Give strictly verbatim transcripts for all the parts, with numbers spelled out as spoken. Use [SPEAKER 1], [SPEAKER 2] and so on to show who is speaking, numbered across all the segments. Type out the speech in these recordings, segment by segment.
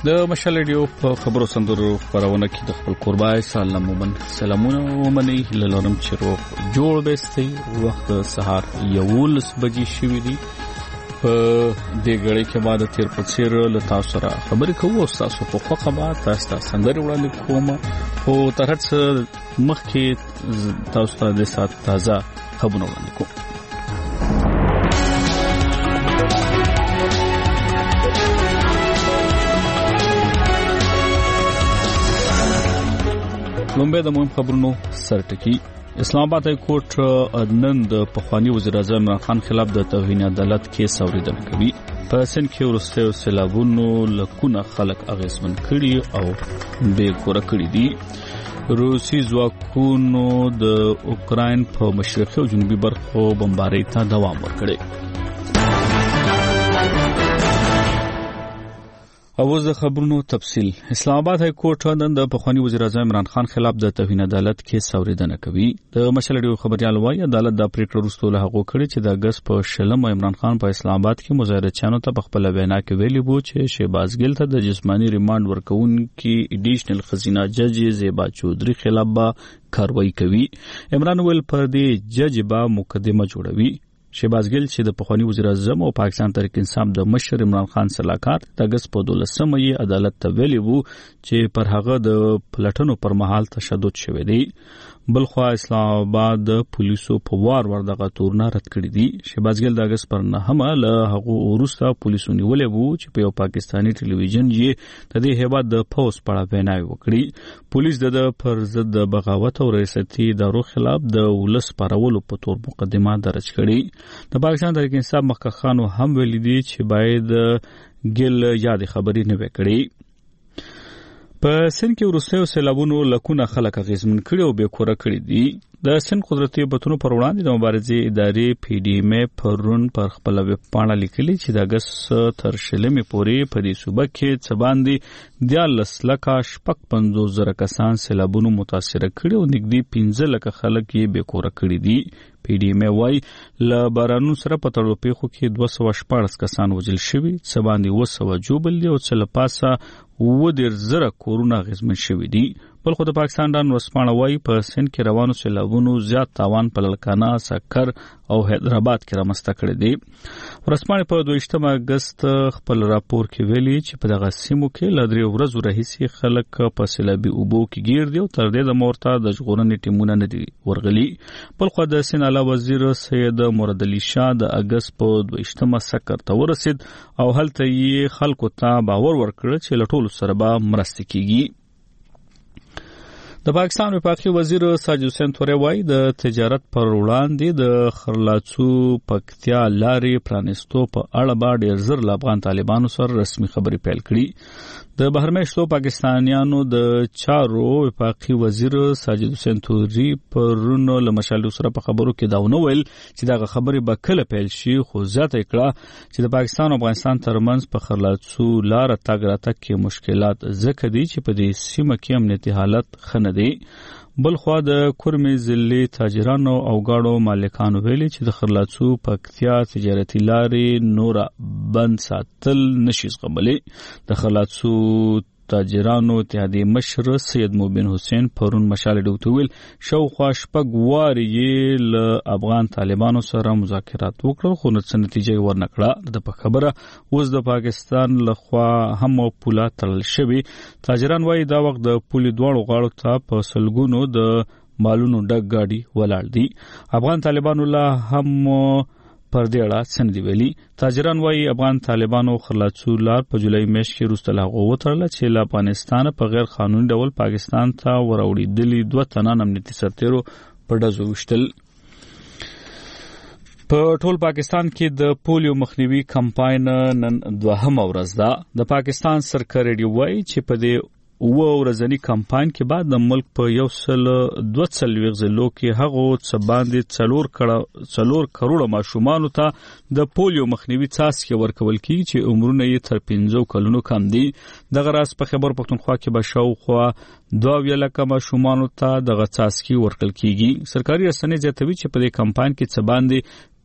[SPEAKER 1] د مشال ریډیو په خبرو سندرو خبرونه کې د خپل قربای سلام ومن سلامونه ومني للورم چروق جوړ بستي وخت سهار یولس بجې شوې دي په دې غړي کې بعد تیر په چیر له تاسو سره خبرې کوو تاسو په خو خبر تاسو ته سندري وړاندې کوم او ترڅ مخکې تاسو ته د سات تازه خبرونه وړاندې کوم. لومبه د مهم خبرونو سرټکی اسلام آباد های کورټ نن د پخوانی وزیر اعظم عمران خان خلاف د توهین عدالت کیس اوریدل کوي. په سند کې ورسته سیلابونو لکونه خلک اغیزمن کړي او بې کور کړي دي. روسي ځواکونو د اوکراین په مشرقي او جنوبي برخو بمبارۍ ته دوام ورکړي. اوس د خبرونو تفصیل. اسلام آباد های کورټ نن د پخوانی وزیر اعظم عمران خان خلاف د توهین عدالت کیس اوریدنه کوي. د مشال ریډیو خبريال وايي عدالت د پریکړه وروسته له هغه کړي چې د اگست په شلم عمران خان په اسلام آباد کې مظاهرچیانو ته په خپل وینا کې ویلي وو چې شهباز ګل ته د جسمانی ریماند ورکوونکي ایډیشنل خزینه جج زیبا چودري خلاف به کاروایی کوي. عمران ویل پر دې جج به مقدمه جوړوي. شهباز ګل چې د پخوانی وزیر اعظم او پاکستان تحریک انصاف د مشر عمران خان سلاکار د اگست په دولسمه یې عدالت ته ویلي وو چې پر هغه د پلټنو پر مهال تشدد شوی دی. بلخوا اسلام آباد پولیسو په وار ور دغه تورنه رد کړی دي. شهباز ګل د اگست پر نهمه له هغه وروسته پولیسو نیولې وو چې په یو پاکستانی ټلویزیون یې د دې هیواد د پوس پړه ویناوي وکړي. پولیس د پر ضد د بغاوت او ریاستي ادارو خلاف د ولس پرولو په تور مقدمه درج کړي. د پاکستان تحریک انصاف مخکخانو هم ویلي دي چې باید ګل یاد خبرې نه وکړي. په سند کې ورسته سیلابونو لکونه خلک اغیزمن کړي او بې کوره کړي دي. د سند قدرتي بتونو پر وړاندې د مبارزې ادارې پی ډی ایم پرون پر خپل ویب پاڼه لیکلي چې د اگست تر شلمې پورې په دې صوبه کې څه باندې دیارلس لکه شپږ پنځوس زره کسان سیلابونو متاثره کړي او نږدې پنځه لکه خلک یې بې کوره کړي دي. پی ډی ایم وايي له بارانونو سره په تړلو پیښو کې دوه سوه شپاړس کسان وژل شوي، څه باندې اووه سوه ژوبل دي او څه له پاسه اووه دېرش زره کورونه اغېزمن شوي دي. بل خو د پاکستان ډان ورځپاڼه وايي په سند کې روانو سیلابونو زیات تاوان په للکانه، سکر او حیدرآباد کې رامنځته کړی دی. ورځپاڼې په دویشتمه اګست خپل راپور کې ویلي چې په دغه سیمو کې له درې ورځو راهیسې خلک په سیلابي اوبو کې ګیر دي او تر دې د مورته د ژغورنې ټیمونه نه دي ورغلي. بل خو د سند اعلی وزیر سید مراد علي شاه د اګست په دویشتمه سکر ته ورسید او هلته یې خلکو ته باور ورکړ چې له ټولو سره به مرسته کیږي. د پاکستان وفاقي وزیر ساجد حسین توري وايي د تجارت پر وړاندې د خرلاڅو پکتیا لارې پرانستو په اړه به ډېر زر له افغان طالبانو سره رسمي خبرې پیل کړي. د بهرمېشتو پاکستانیانو د چارو وفاقي وزیر ساجد حسین توري پرون له مشال سره په خبرو کې دا ونه ویل چې دغه خبرې به کله پیل شي، خو زیاته کړه چې د پاکستان او افغانستان ترمنځ په خرلاڅو لار تګ راتګ کې مشکلات ځکه دي چې په دې سیمه کې امنیتي حالت ښه دی. بل خوا د کورمې ضلعي تاجرانو او گاډو مالکانو ویلي چې د خرلاڅو پکتیا تجارتي لارې نور بند ساتل نشي زغملی. د خرلاڅو تاجرانو اتحادیې مشر سید مبین حسین پرون مشال ډوته ویل شاوخوا شپږ وارې یې له افغان طالبانو سره مذاکرات وکړل، خو څه نتیجه یې ورنکړه. د په خبره اوس د پاکستان لخوا هم پوله تړل شوي. تاجران وایي دا وخت د پولې دواړو غاړو ته په سلګونو د مالونو ډک ګاډي ولاړ دي. افغان طالبانو لا هم پر دې اړه څه نه ویلي. تاجران وایي افغان طالبانو خرلاڅو لار په جولای میاشت کې وروسته له هغه وتړله چې له افغانستانه په غیر قانوني ډول پاکستان ته وراوړېدلي دوه تنان امنیتي سرتیرو په ډزو وشتل. په ټول پاکستان کې د پولیو مخنیوي کمپاین نن دوهمه ورځ ده. د پاکستان سرکاري ریډیو وایي چې په دې اوه ورځني کمپاین کې بعد د ملک په یو سل دوه څلوېښت ضلعو کې هغو څه باندې څلور کړه څلور کروړه ماشومانو ته د پولیو مخنیوي څاڅکي ورکول کیږي چې عمرونه یې تر پنځو کلونو کم دي. دغه راز په خیبر پښتونخوا کې به شاوخوا دوه اویا لکه ماشومانو ته دغه څاڅکي ورکول کیږي. سرکاري رسنۍ زیاتوي چې په دې کمپاین کې څه باندې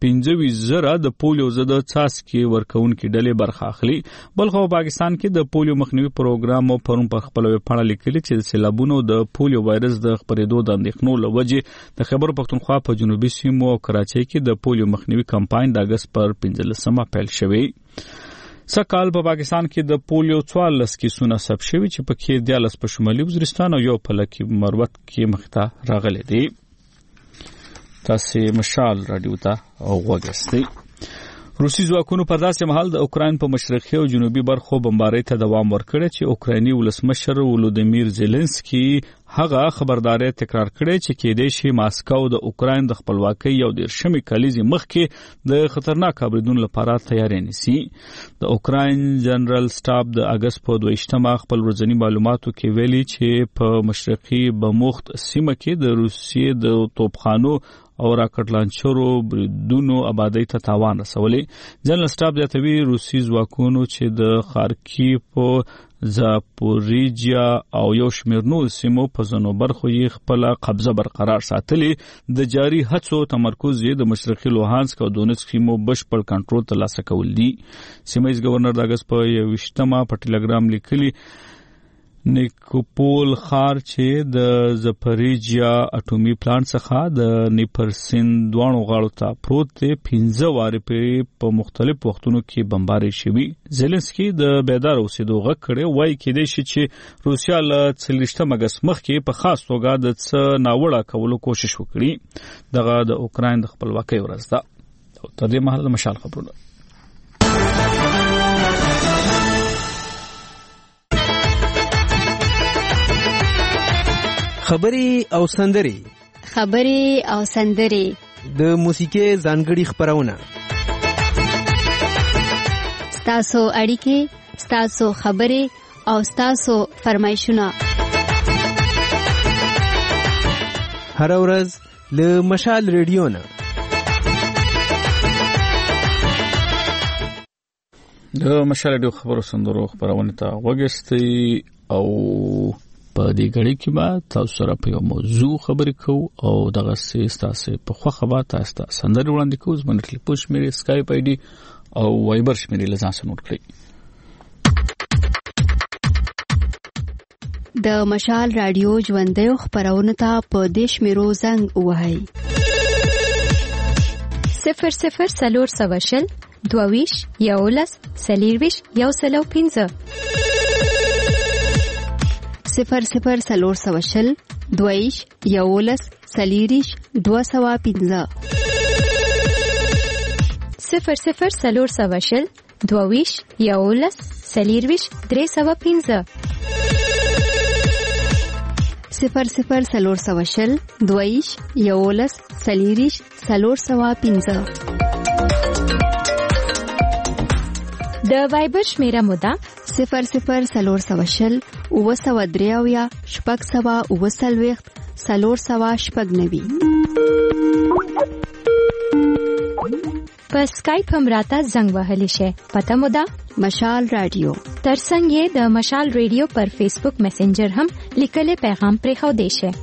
[SPEAKER 1] پنځه زره د پولیو ضد څاڅکي ورکوونکي ډلې برخه اخلي. بل خو پاکستان کې د پولیو مخنیوي پروګرام پرون په خپل ویبپاڼه لیکلي چې د سیلابونو د پولیو وایرس د خپرېدو د اندېښنو له وجې د خیبر پښتونخوا په جنوبي سیمو او کراچۍ کې د پولیو مخنیوي کمپاین د اگست پر پنځلسمه پیل شوی. سکهال په پاکستان کې د پولیو څوارلس کیسونه ثبت شوي چې پکې دیارلس په شمالي وزیرستان او یو په لکي مروت کې مخته راغلي دي. تاسو مشال رادیو ته غوږ یاستئ. روسي ځواکونو په داسې مهال د اوکراین په مشرقي او جنوبي برخو بمبارۍ ته دوام ورکړی چې اوکرایني ولسمشر ولودیمیر زيلنسکي هغه خبرداري تکرار کړې چې کېدای شي ماسکو د اوکراین د خپلواکۍ یو دیرشمې کلیزې مخکې د خطرناک بریدونو لپاره تیاری نیسي. د اوکراین جنرال سټاف د اگست په دویشتمه خپل ورځنی معلوماتو کې ویلي چې په مشرقي بموخت سیمه کې د روسیې د توپخانو او راکټ لانچرو بریدونو آبادی ته تاوان رسولي. جنرال سټاف زیاتوي روسي ځواکونو چې د خارکیف زاپوریجیا او یو شمېر نور سیمو په ځینو برخو یې خپل قبضه برقرار ساتلي. د جاري هڅو تمرکز یې د مشرقي لوهانسک او دونیتسک سیمو بشپړ کنټرول ترلاسه کول دي. سیمایي ګورنر د اگست په یوویشتمه په ټلګرام لیکلي نیکوپول ښار چې د زپریجیا اټومي پلانټ څخه د نیپرسین دوانو غاړو ته پروت دی پنځه وارې په مختلف وختونو کې بمبارۍ شوي. زيلنسکي د بیدار اوسېدو غږ کړی وایي کېدای شي چې روسیا له څلوېښتم اګست مخکې په خاص توګه د څه ناوړه کولو کوشش وکړي. دغه د اوکراین د خپلواکۍ ورځ ده. تر دې مهاله د مشال خبرونه.
[SPEAKER 2] خبري او سندري
[SPEAKER 3] خبري او سندري
[SPEAKER 2] د موسیقي ځانګړي خبرونه
[SPEAKER 3] ستاسو اړیکې ستاسو خبري او ستاسو فرمایشونه
[SPEAKER 2] هر ورځ له مشال ریډیو نه
[SPEAKER 1] د مشال ریډیو خبرو سندرو خبرونه ته وګورئ او په دې غړي کې به تاسو سره په یو موضوع خبرې کوو او دغه سیستاسه په خو خبره تاسو ته سندري وړاندې کوو. زموږ ټلیفون شمیرې سکایپ آی ډي او وایبر شمیرې لزان سره نوٹ کړئ.
[SPEAKER 3] د مشال رادیو ژوندۍ خبرونه ته په دیش میرو زنګ وهاي
[SPEAKER 4] صفر صفر سلور سواشل دوویش یولس سلیرویش یو سلو پینزه
[SPEAKER 3] صفر صفر سلور سواشل دویش یولس سلیریش دو سوا پینزه
[SPEAKER 4] صفر صفر سلور سواشل دوویش یولس سلیرویش درې سوا پینزه
[SPEAKER 3] صفر صفر سلور سواشل دویش یولس سلیریش سلور سوا پینزه.
[SPEAKER 4] د وایبر شمیره مودا
[SPEAKER 3] صفر صفر سلور سواشل اوه سوا دریاویا شپږ سوا اوه سلويخت سلور سوا شپږ نوي.
[SPEAKER 4] په سکایپ هم راته زنګ وهلی شي. پته مودا
[SPEAKER 3] مشال رادیو.
[SPEAKER 4] ترڅنګ یې د مشال رادیو پر فیسبوک میسنجر هم لیکلي پیغام پرې خو دی شي.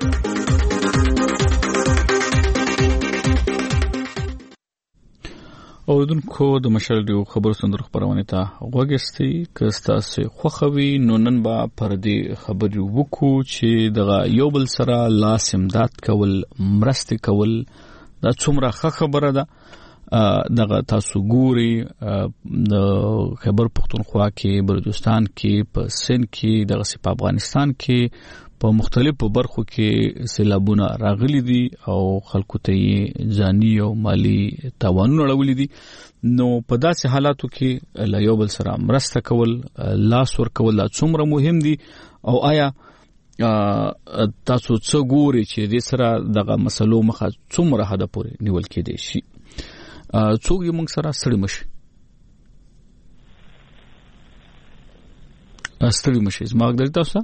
[SPEAKER 1] اوردونکو د مشال ریډیو خبرو سندرو خبرونه ته غوږیستئ. که تاسو خوښوي نو نن به پر دې خبرې وکړو چې دغه یو بل سره لاس امداد کول مرسته کول دا څومره ښه خبره ده. دغه تاسو ګوري د خیبر پښتونخوا کې بلوچستان کې په سند کې دغه په افغانستان کې په مختلفو برخو کې سیلابونه راغلي دي او خلکو ته ځاني او مالی تاوانونه راولي دي. نو په داسې حالاتو کې له یو بل سره مرسته کول لاس ورکول دا څومره مهم دي او آیا تاسو څه ګوري چې دې سره دغه مسلو مخه څومره حد پورې نیول کېدای شي. څوک یې موږ سره ستړي مشي ستړي مشي زما غږ تاسو.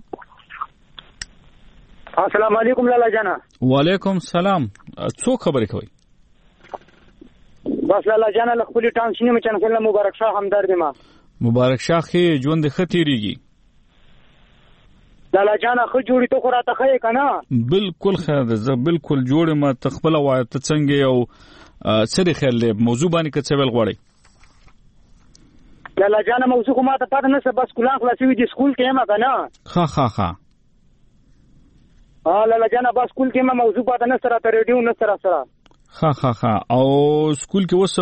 [SPEAKER 5] السلام علیکم لالا جانا.
[SPEAKER 1] وعلیکم السلام. څوک خبرې کوي؟
[SPEAKER 5] بس لالا جانا لخپلی ټام شینه مچن خلک مبارک شاه همدرد ما.
[SPEAKER 1] مبارک شاه خې ژوند ختیریږي.
[SPEAKER 5] لالا جانا خو جوړی ته خراته خې کنه.
[SPEAKER 1] بالکل خیر ده. زه بالکل جوړ ما تخپل وایته څنګه یو سره خیر له موضوع باندې کڅ ویل غواړي
[SPEAKER 5] لاله جان موضوع کومه ته پاتې نه بس کولان خلاصوي د سکول کې ما کنه
[SPEAKER 1] ها ها ها
[SPEAKER 5] ها لاله جان بس سکول کې ما موضوع پاتې نه سره ته ریډیو نه سره سره
[SPEAKER 1] ها ها ها او سکول کې وس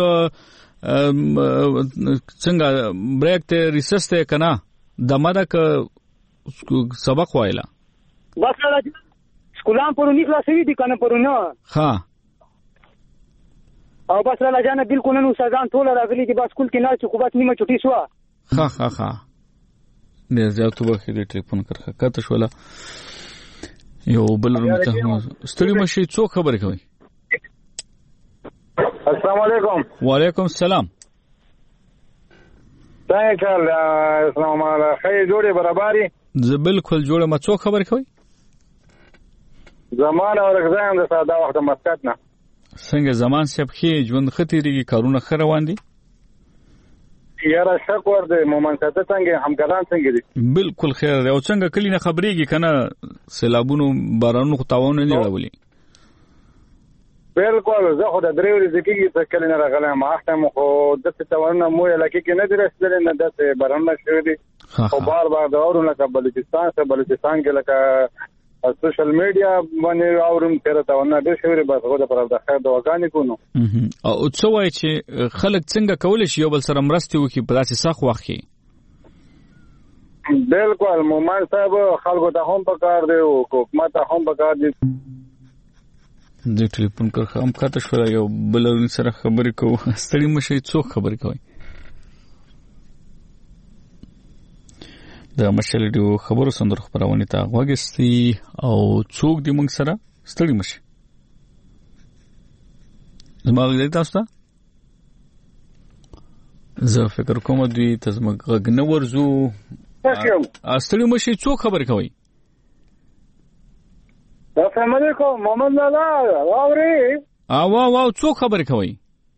[SPEAKER 1] څنګه بریک ته ریسس ته کنه دماده ک سبق وایلا
[SPEAKER 5] بس لاله سکولان پرونی خلاصوي دي کنه پرونه
[SPEAKER 1] ها
[SPEAKER 5] او بس لاله جان بالکل نو سازان ټول راغلي دي بس سکول کې نه چې خو بس نیمه چټي شو
[SPEAKER 1] ها ها ها نه زیاتو وخت دې ټلیفون کړه کته شولا یو بل روم ته ستړي مشي څو خبرې کوي
[SPEAKER 6] السلام علیکم
[SPEAKER 1] وعلیکم السلام
[SPEAKER 6] څنګه چل اسلام الله خیر جوړه برابرۍ
[SPEAKER 1] زه بالکل جوړه ما څو خبرې کوي
[SPEAKER 6] زمان او رغزان د ساده وخت مسکت نه
[SPEAKER 1] څنګه زمان سب خې ژوند خطرېږي کارونه خره روان دي
[SPEAKER 6] یاره شک ور دي مومن ساته څنګه همکاران څنګه دي
[SPEAKER 1] بالکل خیر او څنګه کلی نه خبرېږي کنه سیلابونو بارانو خو تاوان نه جوړولي
[SPEAKER 6] بالکل زه خو د درې ورځې کېږي په کلی نه راغلم اخته مو خو د څه تاوان نه مو لکه کې نه درسل نه د باران شوی دي او بار بار د اورونه ک بلوچستان څخه بلوچستان کې لکه سوشل میډیا باندې اورم تر تا ونه د شوري بس غوډه پر د خیر د وګانی کو نو
[SPEAKER 1] او څه وای چې خلک څنګه کول شي یو بل سره مرستي وکي په داسې سخت وخت کې
[SPEAKER 6] بالکل مومن صاحب خلکو ته هم پکار دی او حکومت ته هم پکار دی
[SPEAKER 1] د ټلیفون کړه هم کاته شو یو بل سره خبرې کوو ستړي مشي څو خبرې کوي د مشلډیو خبرو سندر خبرونه ته غوږستي او څوک دی موږ سره ستړي مشي زما غږ تاسو ته زه فکر کوم دوی ته زما غږ نه ورزو ستړي مشي څوک خبرې کوي
[SPEAKER 6] السلام علیکم محمد لالا اوري
[SPEAKER 1] او او څوک خبرې کوي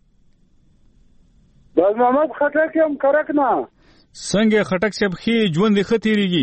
[SPEAKER 6] د محمد خټک هم کرک نه
[SPEAKER 1] څنګه خټک صاحب خې ژوند خطرېږي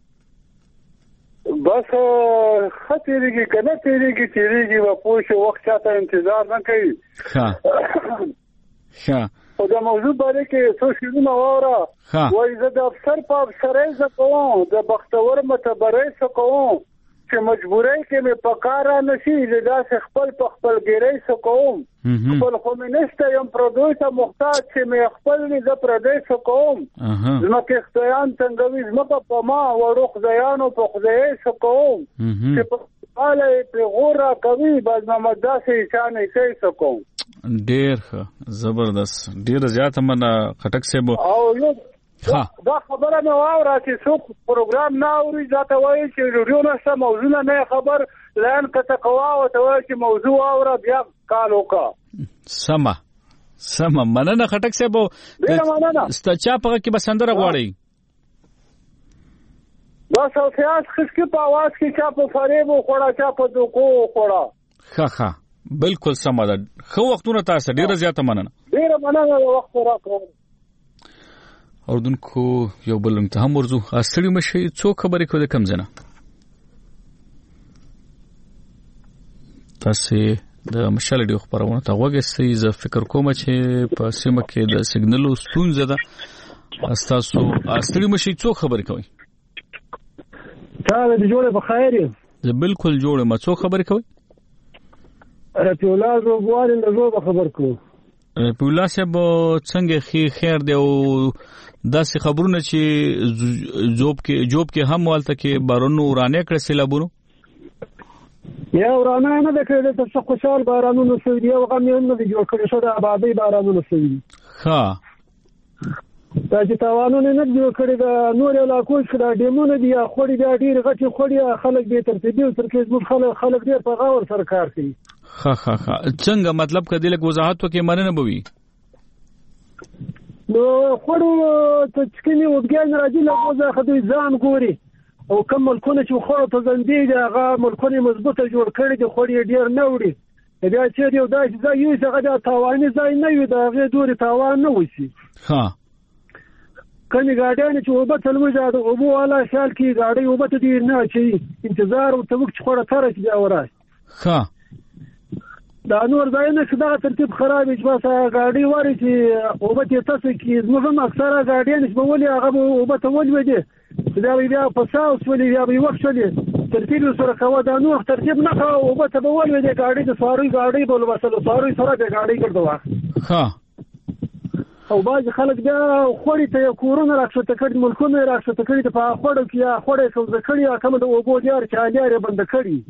[SPEAKER 6] بس خطرېږي کنه تیریږي تیریږي و پوښ وخت چاته انتظار نه کوي
[SPEAKER 1] ها ها
[SPEAKER 6] او دا موضوع باندې کې څه شنو واره وای زه د افسر په افسرۍ ز کوم د بختور متبرې څه کوم چې مجبورۍ کې مې پکاره نشي زدا خپل په خپل ګیرې څه کوم خپل کومینست یم پردوسه محتاج چې مې خپل دې ز پردیس کوم زما کې اختیان څنګه وي زما په ما وروخ ځانو په خدای څه کوم چې په حاله په غوړه کوي باز ما داسې شانې کوي څه کوم
[SPEAKER 1] ډېر زبردست ډېر زیاته منه خټک صاحب
[SPEAKER 6] او یو دا خبره نو اورا چې څوک پروګرام نه اوري ځاته وایي چې ریډیو نشته موضوع نه خبر لان کته قوا او ته وایي چې موضوع اورا بیا کال وکا
[SPEAKER 1] سما سما مننه خټک صاحب ستچا په کې بسندره غواړي
[SPEAKER 6] بس او سیاس خسکی په आवाज کې چا په فریب خوړه چا په دوکو خوړه
[SPEAKER 1] ها ها بالکل سم ده خو وختونه تاسو ډیره زیاته مننه
[SPEAKER 6] ډیره مننه وخت راکړم
[SPEAKER 1] اوردونکو یو بل ته هم ورزو اصلي مشي څو خبرې کو د کم زنه تاسو د مشال ډیو خبرونه ته وګورئ زه فکر کوم چې په سیمه کې د سیګنالو ستونزه ده تاسو اصلي مشي څو خبرې کوي
[SPEAKER 6] تا د جوړه په خیر
[SPEAKER 1] زه بالکل جوړه ما څو خبرې کوي
[SPEAKER 6] رفیع الله زوبوال له زوبه خبر کو
[SPEAKER 1] رفیع الله صاحب څنګه خیر دی او داسې خبرونه چې جوب کې جوب کې هم والته کې بارونو ورانه کړ سیلابونو
[SPEAKER 6] یا ورانه نه د کړل ته څه خوشال بارانونو سوي او غم نه دی جوړ کړی شو د آبادی بارانونو سوي
[SPEAKER 1] ها
[SPEAKER 6] دا چې تاوانونه نه جوړ کړی دا نور علاقو کې دا ډیمونه دي خوړی دا ډیر غټي خوړی خلک به ترتیبي او ترکیز مو خلک خلک ډیر په غاور سرکار کوي
[SPEAKER 1] ها ها ها څنګه مطلب کدی لک وضاحت وکي مننه بوي
[SPEAKER 6] نو خورو ته چکني وګان راځي له وځه خدای ځان ګوري او کوم ملکونه چې خورو ته زندې دي هغه ملکونه مضبوطه جوړ کړي دي خوري ډیر نه وړي بیا چې یو داسې ځای یو څنګه دا تاواني ځای نه وي دا غي دوري تاوان نه وسی
[SPEAKER 1] ها
[SPEAKER 6] کني ګاډیان چې وبته تلوي دا او بو والا شال کې ګاډي وبته دي نه چې انتظار او تبوک خوره تر چې دا ورای
[SPEAKER 1] ها
[SPEAKER 6] دا نور ځایونه چې دا ترتیب خراب چې بس ګاډي واري چې او به تاسو کې زموږ هم اکثره ګاډیان چې بولي هغه او به ته ولې دي دا بیا په ساوس ولې بیا به وخت شلي ترتیب سره کاوه دا نور ترتیب نه کاوه او به ته ولې دي ګاډي د سواري ګاډي بول وسله سواري سره د ګاډي کړو ها او باز خلک بیا خوري ته کورونه راښته کړي ملکونه راښته کړي په خوړو کې خوړې څه کړي کوم د اوبو دیار چالياره بند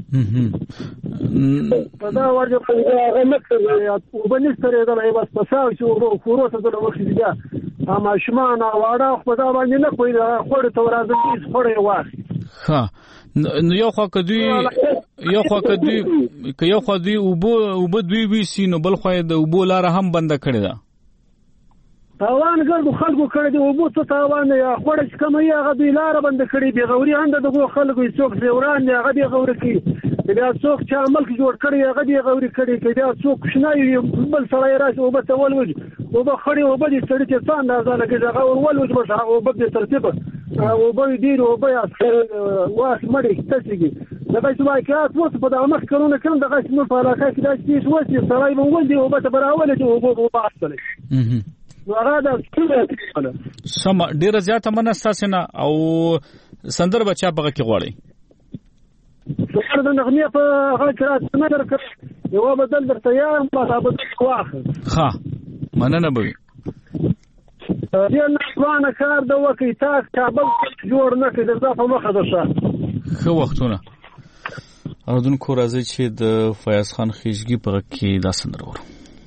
[SPEAKER 6] کړي په دا ورځ په هغه مکه او بنستره دا ای بس پساو چې او کورو ته د وخت دی اما شمان او واړه په دا باندې نه کوي خوړ ته ورازي خوړې واخی
[SPEAKER 1] ها نو یو خو کدی یو خو کدی یو خو دی او بو او بو دوی وی سینو بل خو د اوبو لار هم بند کړي دا
[SPEAKER 6] تاوان ګرځو خلکو کړي دی او بو څه تاوان یا خوړ چې کوم یې هغه دی لار بند کړي دی غوري اند دغه خلکو څوک زوران دی هغه دی غوري کی بیا څوک چې عمل کې جوړ کړي هغه دی غوري کړي کې بیا څوک شنای بل سره راځي او به تول وځي او به خړی او به دې سړی چې څان نه ځاله کې هغه ور وځي بس او به دې ترتیب او به دې او به واس مړی تسګي دغه چې واقعات وڅ په دغه مخ کړونه کړم دغه چې نو په علاقه کې داسې شي وځي سړی به ولدي او به براول دي او به واصل شي هغه دا
[SPEAKER 1] سم ډیر زیاته منستاسه نه او سندر بچا بغه کې غواړي
[SPEAKER 6] څومره د نغمه په هغه کې راځنه درکړ یو بدل درته یا ما بدل واخر
[SPEAKER 1] ها مننه به
[SPEAKER 6] دې نه ځوانه کار د وکی تاک کابل جوړ نه کړي د ځافه مخه ده
[SPEAKER 1] خو وختونه اردن کو راځي چې د فیاض خان خیشګي په کې دا سندر ورو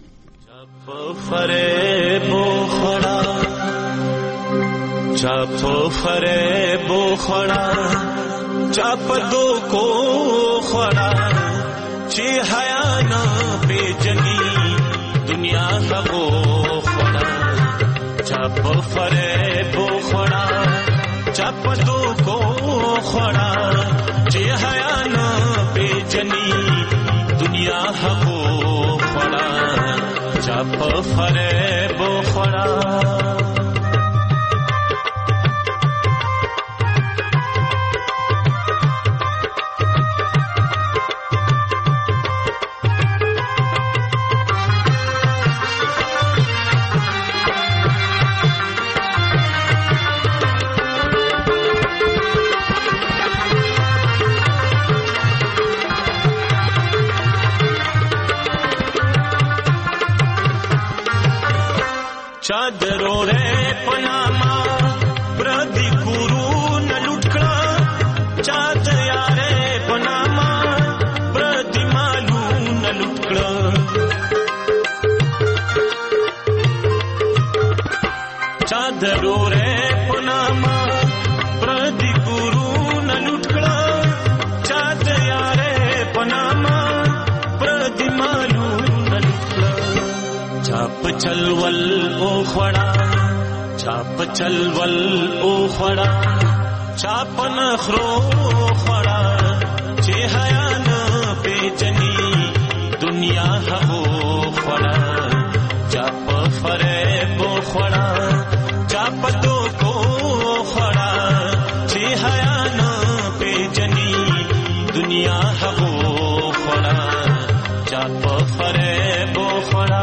[SPEAKER 7] فریب خورا چاپ فریب خورا چاپ دو کو خورا چی حیا نا بیجنی دنیا ہو خورا چاپ فریب خورا چاپ دو کو خورا چی حیا نا بیجنی دنیا ہو خورا چاپ فریب خورا چادرو رے پناما پردی کورو نلوٹکڑا چاد یارے پناما پردی مالو نلوٹکڑا چادرو رے پناما پردی کورو نلوٹکڑا چاد یارے پناما پردی مالو نلوٹکڑا چاپ چلول او خڑا چاپ چلول او خڑا چاپ نخرو خڑا چه حیا نا بیجنی دنیا ہو خڑا چاپ فریب خڑا چاپ دو کو خڑا چه حیا نا بیجنی دنیا ہو خڑا چاپ فریب خڑا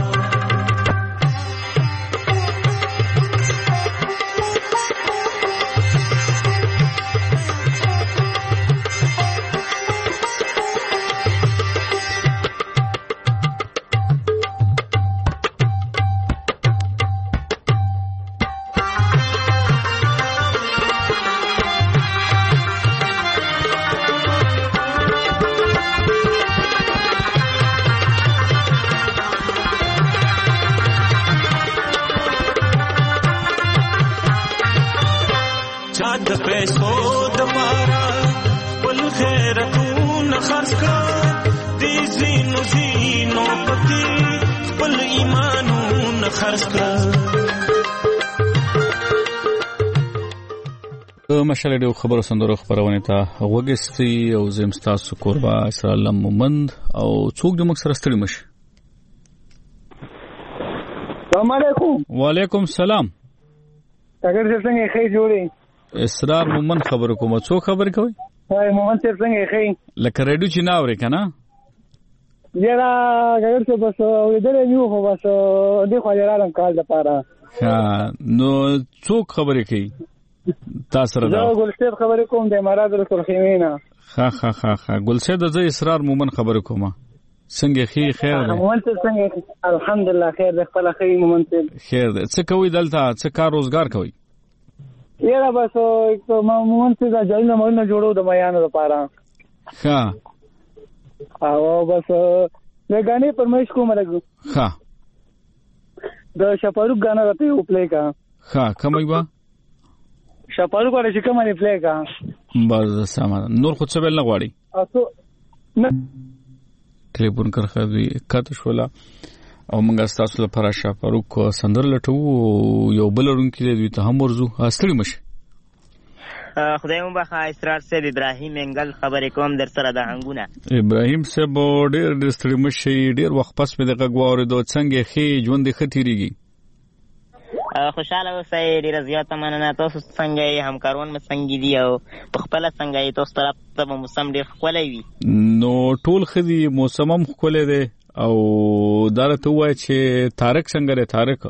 [SPEAKER 7] چاد پیسو دپارا پل خیرتون خرچ کا دی زینو زینو پتی پل ایمانون خرچ کا
[SPEAKER 1] مشال ډیو خبرو سندرو خبرونه ته وګستي او زمستا سکوربا اسرائیل مومند او څوک د مکسر ستړي مش
[SPEAKER 5] السلام علیکم
[SPEAKER 1] وعلیکم السلام
[SPEAKER 5] اگر څنګه خې جوړي
[SPEAKER 1] اسرار مومن خبر کوم څو خبر کوي
[SPEAKER 5] وای مومن څنګه څنګه خې
[SPEAKER 1] لکه ریډیو چې ناوړي کنه
[SPEAKER 5] یرا ګر څه بس ودرې یو خو بس د خو لرم کال د پاره
[SPEAKER 1] ها نو څوک خبرې کوي تاسو را دا
[SPEAKER 5] ګلسید خبرې کوم د مراد الخیمینا
[SPEAKER 1] ها ها ها ها ګلسید د اسرار مومن خبرې کوم څنګه خیر خیر
[SPEAKER 5] مومن څنګه الحمدلله خیر د خپل خیر مومن
[SPEAKER 1] خیر څه کوي دلته څه کار روزګار کوي
[SPEAKER 5] یرا بس مومن څه د ځای نه مونږ جوړو د میانو لپاره
[SPEAKER 1] ها
[SPEAKER 5] او بس لګانی پرمیش کوم لګو
[SPEAKER 1] ها
[SPEAKER 5] د شپاروک غانا راته یو پلی کا
[SPEAKER 1] ها کومای با
[SPEAKER 5] شپاروک ورته چې کومه پلی کا
[SPEAKER 1] بس سامان نور خو څه بل نه غواړي
[SPEAKER 5] تاسو نه
[SPEAKER 1] ټلیفون کرخوي کاته شولا او موږ تاسو لپاره شپاروک سندر لټو یو بل رون کې دوی ته هم ورزو استړي مشه
[SPEAKER 8] خدای مو بخا اسرار صاحب ابراهیم انګل خبرې کوم در سره د هنګونه
[SPEAKER 1] ابراهیم صاحب ډېر ډېر ستړي مشي ډېر وخت پس مې دغه غواړې دوه څنګه خې ژوند ختیریږي
[SPEAKER 8] خوشاله اوسئ ډېر زیاته مننه تاسو څنګه یې همکارون مې څنګه دي او په خپل څنګه یې تاسو طرف ته موسم ډېر ښکلی وي
[SPEAKER 1] نو ټول خدي موسم هم ښکلی دی او دا راته ووایه چې طارق څنګه دی طارق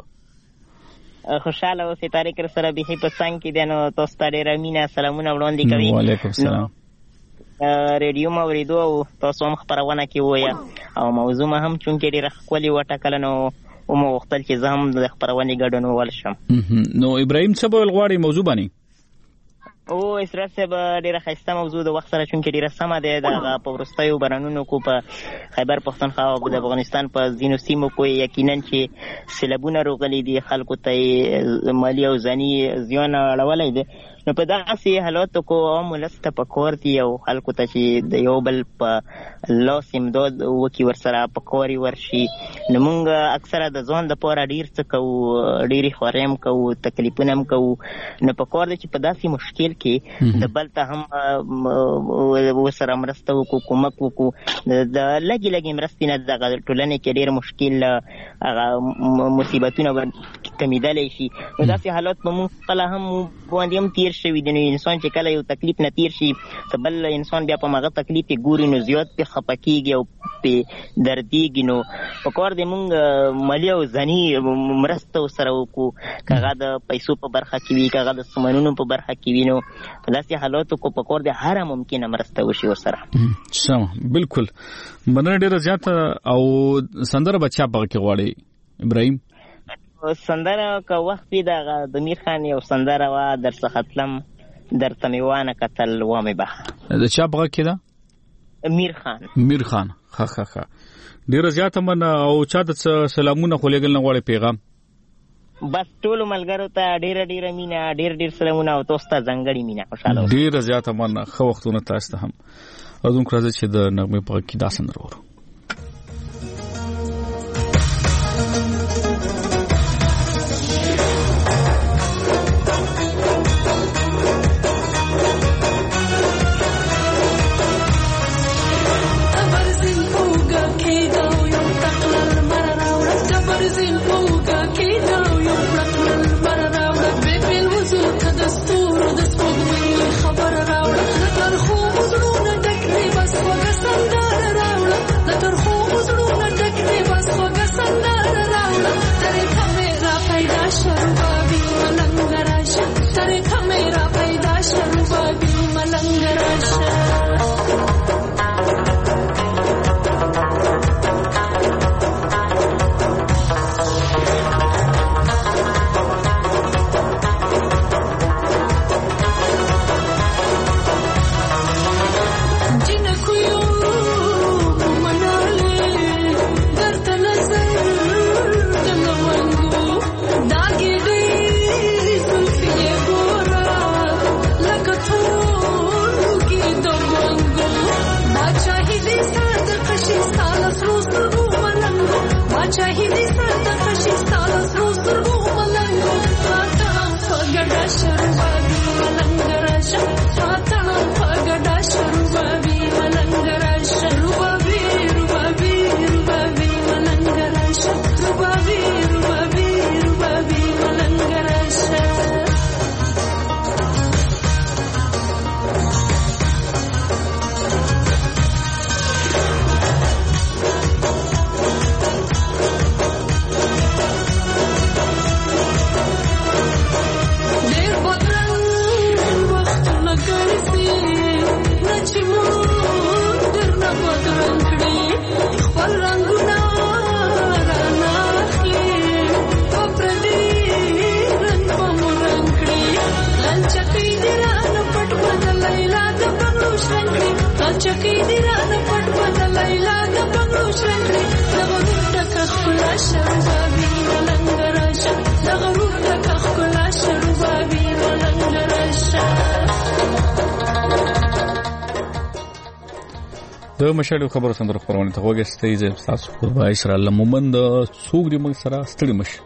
[SPEAKER 8] خوشاله اوسئ طارق سره بیخي په څنګ کې دی نو تاسو ته ډېره مینه سلامونه وړاندې کوي
[SPEAKER 1] وعلیکم السلام
[SPEAKER 8] ریډیو مو اورېدو او تاسو هم خپرونه کې ووایه او موضوع مو هم چونکې ډېره ښکلې وټاکله نو ومو غوښتل چې زه هم د خپرونې ګډون وول شم
[SPEAKER 1] نو ابراهیم څه به غواړي موضوع باندې
[SPEAKER 8] او اسرار صاحب ډېره ښایسته موضوع د وخت سره چونکې ډېره سمه دی د هغه په وروستیو بارانونو کو په خیبر پښتونخوا او د افغانستان په ځینو سیمو کې یقینا چې سیلابونه راغلي دي خلکو ته مالي او ځاني زیان اړولی دی نو په داسې حالاتو کې عام ولس ته پکار دي او خلکو ته چې د یو بل په لاس امداد وکړي ورسره پکار یې ورشي نو موږ اکثره د ځان دپاره ډېر څه کوو ډېرې خوارۍ هم کوو تکلیفونه هم کوو نو پکار دی چې په داسې مشکل کې د بل ته هم ورسره مرسته وکړو کومک وکړو د لږې لږې مرستې نه دغه ټولنې کې ډېر مشکل هغه مصیبتونه کمیدلی شي نو داسې حالات به موږ خپله هم باندې هم تېر شوي دي نو انسان چې کله یو تکلیف نه تېر شي ته بل انسان بیا په هغه تکلیف یې ګوري نو زیات پې خفه کېږي او پې دردېږي نو په کار دی موږ مالي او ځاني مرسته ورسره وکړو که هغه د پیسو په برخه کې وي که هغه د سامانونو په برخه کې وي نو په داسې حالاتو کې په کار دی هره ممکنه مرسته وشي ورسره
[SPEAKER 1] سمه بالکل مننه ډېره زیاته او سندره به چا په کې غواړي ابراهیم
[SPEAKER 8] سندره که وخت وي دغه د میر خان یو سندره وه در څخه تلم درته مې وانه کتل وامې بخ
[SPEAKER 1] د چا په غږ کې ده
[SPEAKER 8] میر خان
[SPEAKER 1] میر خان ښه ښه ښه ډېره زیاته مننه او چا ته څه سلامونه خو لېږل نه غواړې پیغام
[SPEAKER 8] بس ټولو ملګرو ته ډېره ډېره مینه ډېر ډېر سلامونه او تاسو ته ځانګړې مینه خوشحاله
[SPEAKER 1] ډېره زیاته مننه ښه وختونه تاسو ته هم او دومره راځي چې د نغمې په غږ کې دا سندره واورو
[SPEAKER 9] خبر راوړه د ترخو زړونو ډک دی بس وګه سندره راوړه
[SPEAKER 1] د مشهور خبرو سندرو خبرونه ته وګورئ چې تاسو په وایس را لمومند څوک دی موږ سره ستړي مشه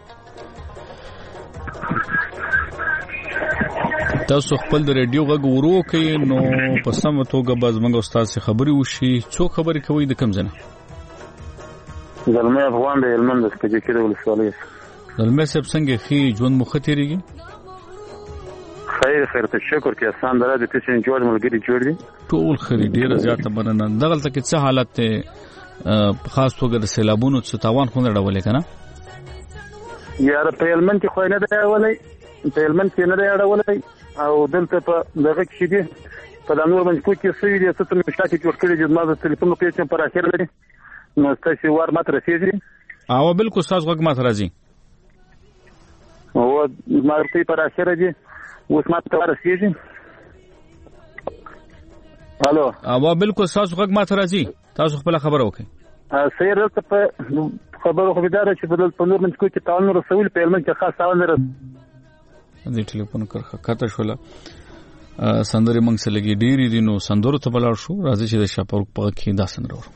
[SPEAKER 1] تاسو خپل د ریډیو غږ ورو کوي نو په سم توګه باز موږ استاد سره خبري وشي څو خبري کوي د کم ځنه
[SPEAKER 9] زلمه افغان د هلمند د سپېڅلې کېدو ولسوالۍ
[SPEAKER 1] زلمه صاحب څنګه خي ژوند مخ تیریږي
[SPEAKER 9] خیر خیر ته شکر کې آسان درته د تاسو جوړ ملګری جوړ دي
[SPEAKER 1] ټول خري ډیره زیاته مننه دغه ته کې څه حالت ته خاص توګه د سیلابونو څخه تاوان خو نه ډولې کنه
[SPEAKER 9] یار په هلمند کې خو نه دی ولې په هلمند کې نه دی ډولې او دلته په دغه کې دي په دانور باندې کوم کې سوي دي څه څه مشکل جوړ کړی دي ما د ټلیفون په پیچ پر اخر لري نو تاسو ور ماته رسیدي
[SPEAKER 1] او بالکل تاسو غږ ماته راځي
[SPEAKER 9] او ما ورته پر اخر دي اوس ماته رسیدي الو
[SPEAKER 1] او بالکل تاسو غږ ماته راځي تاسو خپل خبر وکړئ
[SPEAKER 9] سیر ته په خبرو خو بيدار چې بدل په نور منځ کې تعاون رسول په علم کې خاص تعاون رسول
[SPEAKER 1] دې ټلیفون کرخه کته شوله سندري موږ سره لګي ډيري دینو سندرو ته بلار شو راځي چې د شاپور په کې داسن ورو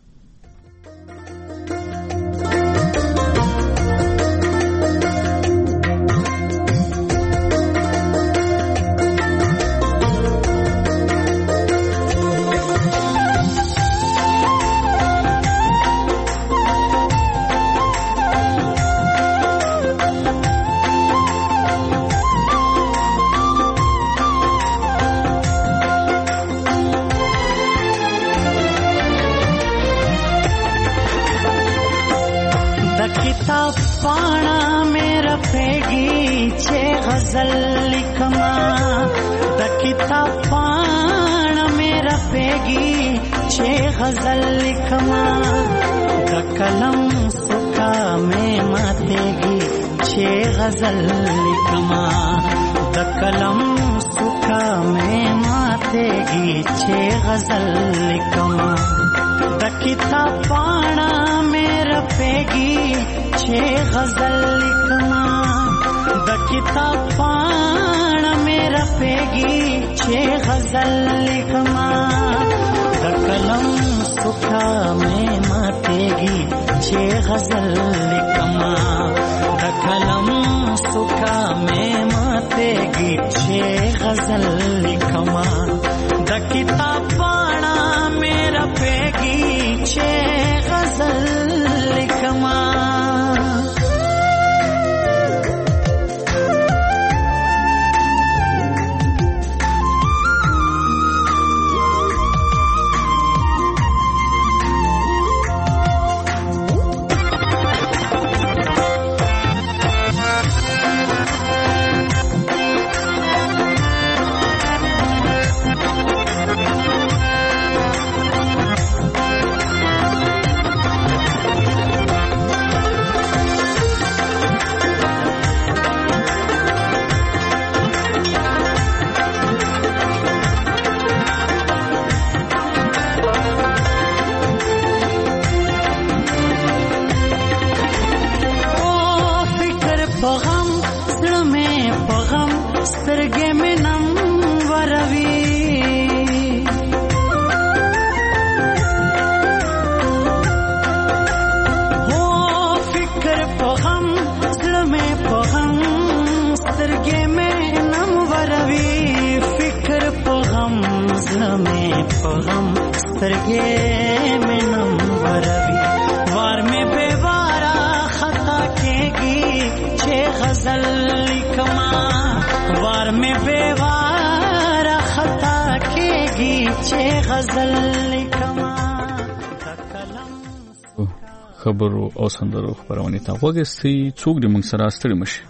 [SPEAKER 1] خبرو او سندرو خبرونه ته وګورئ څوک د موږ سره ستړي مشي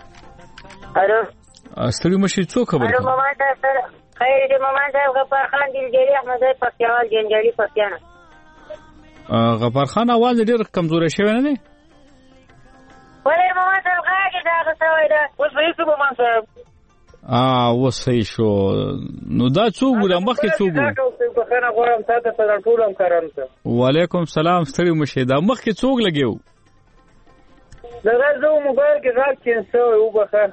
[SPEAKER 10] الو
[SPEAKER 1] ستړي مشي څوک خبر
[SPEAKER 10] الو ماما سره خیر دې ماما صاحب غفار خان دلګری احمد پختیوال جنجالي پختیانه
[SPEAKER 1] غفار خان आवाज ډېر کمزوري شوی نه دی
[SPEAKER 10] ولې ماما صاحب غاګه دا غوښوي دا اوس به یې ماما صاحب
[SPEAKER 1] ا وسې شو نو دا څوک ولا مخکې څوک
[SPEAKER 5] بخنه غواړم تاسو ته ټولم کارم ته
[SPEAKER 1] وعلیکم سلام ستړي مشه دا مخکې څوک لګیو
[SPEAKER 5] دا زه موبایل کې راځ کینسو او بخه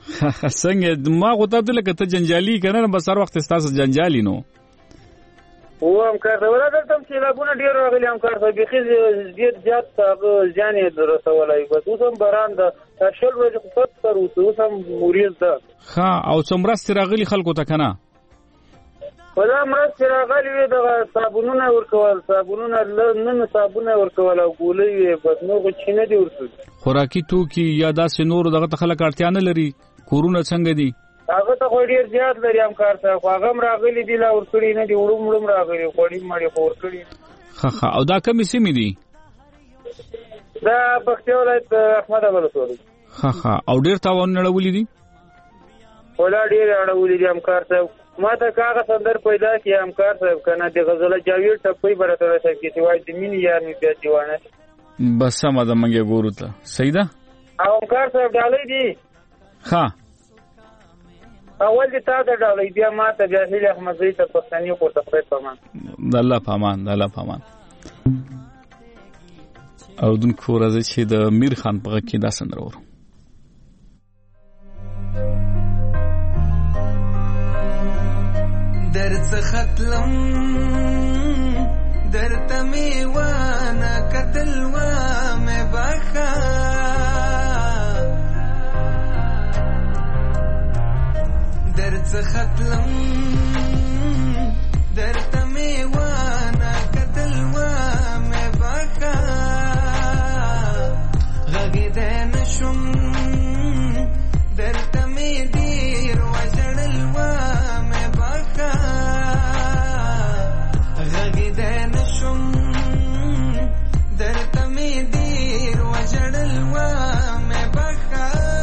[SPEAKER 1] څنګه ما غوته دلته ته جنجالي کنه بس هر وخت تاسو جنجالي نو
[SPEAKER 6] او هم کار ته ولا دلته چې لګونه ډیر راغلي هم کار ته بيخي ډیر زیات هغه ځان یې درسولای بس اوس هم باران ده شل ورځې په پات تر اوس هم مریض ده
[SPEAKER 1] ها او څومره راغلي خلکو ته کنه
[SPEAKER 6] ولا مرسته راغلي وي د صابونونه ورکول صابونونه نن صابونه ورکول او ګولې بس نو چې نه دی ورسول
[SPEAKER 1] خوراکي توکي یا داسې نور دغه خلک اړتیا نه لري کورونه څنګه دي
[SPEAKER 6] هغه ته خو ډیر زیات لري هم کار ته خو هغه راغلي دي لا ورکړي نه دي وړم وړم راغلي خوړې مړې خو ورکړي
[SPEAKER 1] ها ها او دا کومې سیمې دي
[SPEAKER 6] دا پکتیا ولایت احمد آباد ولسوالۍ
[SPEAKER 1] ها ها او ډیر تاوان نړولې دي
[SPEAKER 6] ولا ډیر اړولې دي هم کار ته ما ته کاغه سندر پیدا کی هم کار صاحب کنه د غزل جاوید ټپي برته راځي چې وای د مين یار می بیا دیوانه
[SPEAKER 1] بس سم ده منګه ګورو ته صحیح ده
[SPEAKER 6] او کار صاحب ډالې دي
[SPEAKER 1] ها
[SPEAKER 6] اول دې تا ته ډالې بیا ما ته بیا هیله احمد زئی ته پښتني کو ته په پامان
[SPEAKER 1] د الله پامان د الله پامان او دن کو راځي چې د میر خان په کې دا سندره ورو
[SPEAKER 2] درڅ ختلم درته میوانه قتل و مې بخا درڅ ختلم درته میوانه قتل و مې بخا غږیدې نشم درته می دیر وجړل و مې بخا غږیدې نشم درته می دیر وجړل و مې بخا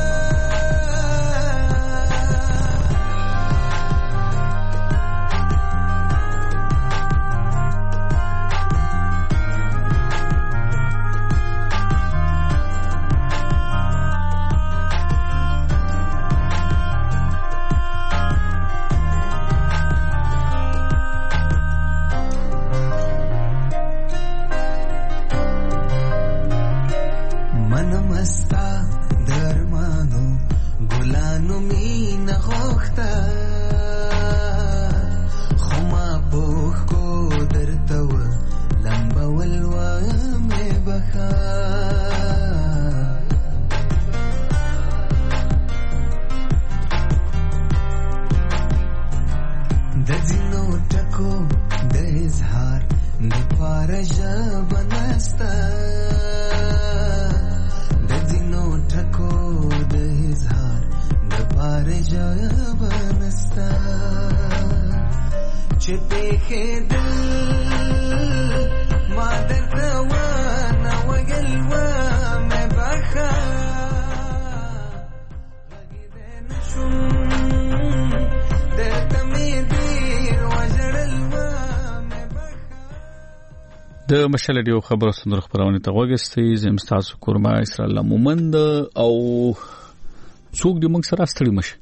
[SPEAKER 1] د مشال ډیو خبرو سندر خبرونه ته وګستې زم تاسو کورما اسرائیل مومند او څوک د موږ سره ستړي مشه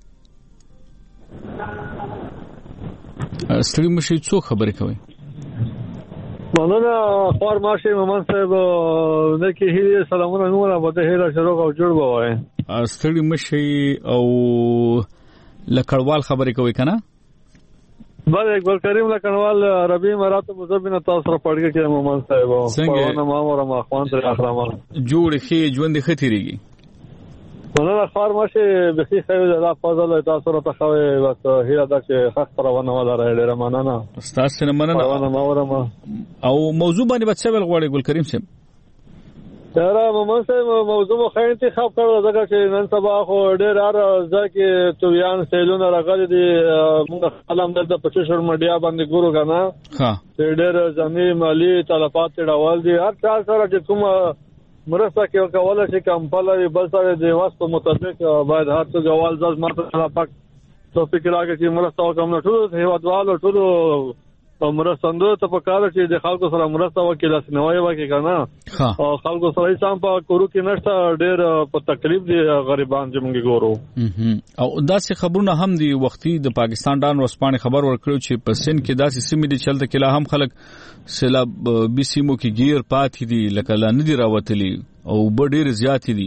[SPEAKER 1] ستړي مشه څو خبرې کوي
[SPEAKER 11] مننه خور ماشه مومند صاحب نه کې هي سلامونه نور بده هیله شروع او جوړ بوای
[SPEAKER 1] ستړي مشه او لکړوال خبرې کوي کنه
[SPEAKER 11] بله اقبال کریم لکنوال عربی امارات مذهبین تاسو را پړګه کې مومن صاحب پروانه مامور ما خوان تر اخرامه
[SPEAKER 1] جوړ خې ژوند خطرېږي
[SPEAKER 11] ولله خار ماشه به خیر الله فضل تاسو را تخوي بس هیله دا چې خاص پروانه ولا ډېر مننه
[SPEAKER 1] استاد سره مننه
[SPEAKER 11] پروانه مامور ما
[SPEAKER 1] او موضوع باندې بچ څه غواړي ګل کریم صاحب
[SPEAKER 11] دا مومن صاحب موضوع خو انتخاب کړو ځکه چې نن سبا خو ډېر ار ځکه تویان سیلونه راغلي دي موږ خپلم د پچشر میډیا باندې ګورو کنه
[SPEAKER 1] ها
[SPEAKER 11] ډېر ځمې مالی طلبات ډول دي هر څه سره چې کوم مرسته کې کوله چې کمپل بل سره د واسط په مطابق باید هر څه جوال ځز ماته طلبات توفیق راکړي چې مرسته وکم نه ټول هیوادوالو ټول مرستندو ته په کار چې د خلکو سره مرسته وکړي لاسنوي وکړي کنه او خلکو سره سم په کورو کې نشته ډېر په تکلیف دي غریبان چې موږ ګورو
[SPEAKER 1] او داسې خبرونه هم دي وختي د پاکستان ډان ورسپانې خبر ورکړو چې په سن کې داسې سیمې دي چلته کې لا هم خلک سیلاب بي سیمو کې گیر پاتې دي لکه لا نه دي راوتلي او ډېر زیات دي